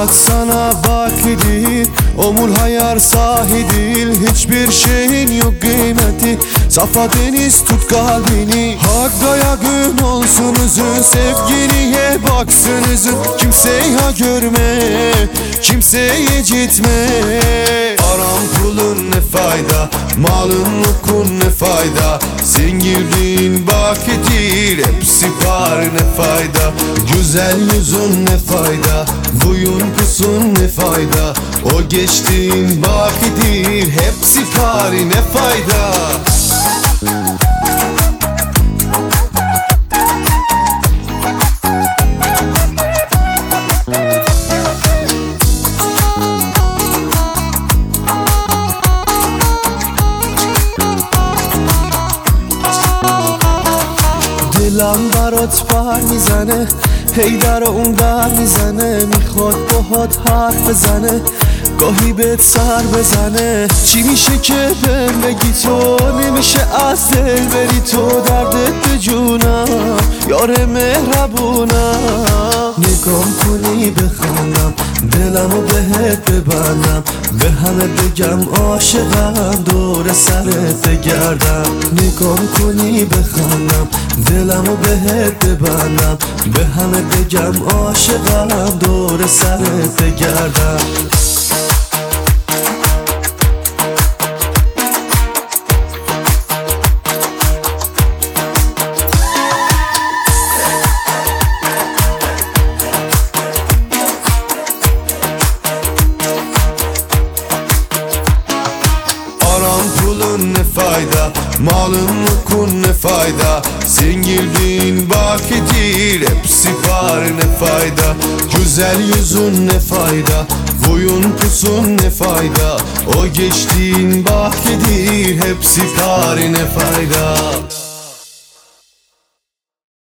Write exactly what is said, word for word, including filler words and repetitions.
Hayat sana bakidir, ömür hayar sahidir. Hiçbir şeyin yok kıymeti, safa deniz tut kalbini. Hakkaya gün olsun üzün, sevgiliye baksın üzün. Kimseye görme, kimseye gitme. Aram pulun ne fayda, malın mülkün ne fayda. Zengirliğin bakidir, hepsi var ne fayda. Güzel yüzün ne fayda, buyun pusun ne fayda. O geçtiğin bakidir, hepsi var ne fayda. دلم برات پر میزنه، هی در اون در میزنه. میخواد باهات حرف بزنه، گاهی بهت سر بزنه. چی میشه که بهم بگی تو نمیشه از دل بری تو. دردت به جونم یار مهربونم. نگام کنی بخندم، دلمو بهت ببندم. به همه بگم عاشقم، دور سرت بگردم. نگام کنی بخندم، دلمو بهت ببندم. به همه بگم عاشقم، دور سرت بگردم. Pulun ne fayda, malın mülkün ne fayda. Zengirliğin bakidir, hepsi var ne fayda. Güzel yüzün ne fayda, boyun pusun ne fayda. O geçtiğin bakidir, hepsi var ne fayda.